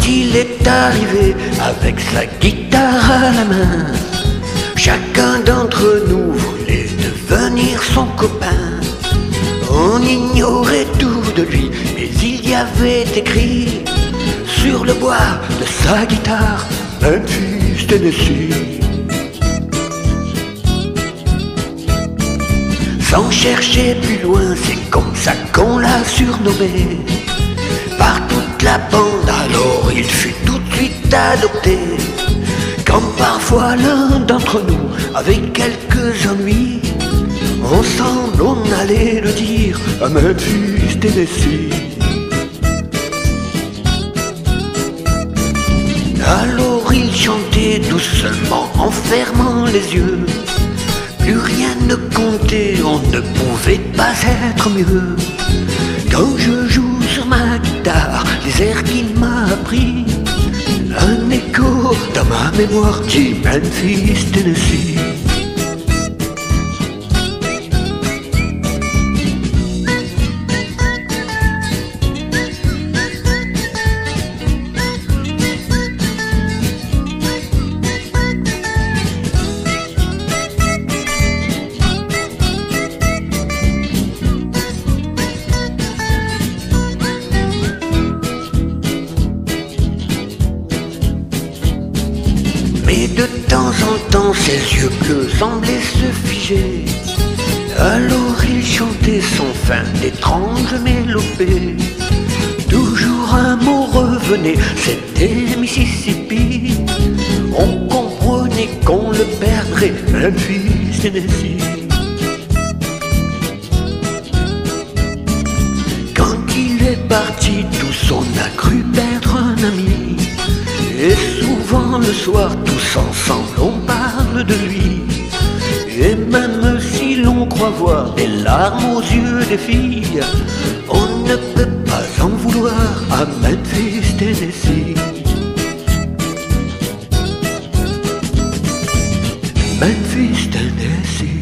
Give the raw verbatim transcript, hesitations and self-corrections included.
il est arrivé avec sa guitare à la main, chacun d'entre nous voulait devenir son copain. On ignorait tout de lui, mais il y avait écrit sur le bois de sa guitare Memphis, Tennessee. Sans chercher plus loin, c'est comme ça qu'on l'a surnommé par toute la bande. Alors il fut tout de suite adopté. Quand parfois l'un d'entre nous avait quelques ennuis, ensemble on allait le dire à Memphis, Tennessee. Alors il chantait doucement en fermant les yeux. Plus rien ne comptait, on ne pouvait pas être mieux. Quand je joue sur ma guitare les airs qu'il m'a appris, un écho dans ma mémoire dit Memphis, Tennessee. Mais de temps en temps ses yeux bleus semblaient se figer. Alors il chantait sans fin d'étranges mélopées. Toujours un mot revenait, c'était Mississippi. On comprenait qu'on le perdrait, Memphis, Tennessee. Quand il est parti, tous on a cru perdre un ami. Et souvent le soir, tous ensemble, on parle de lui. Et même si l'on croit voir des larmes aux yeux des filles, on ne peut pas en vouloir à Memphis, Tennessee. Memphis, Tennessee.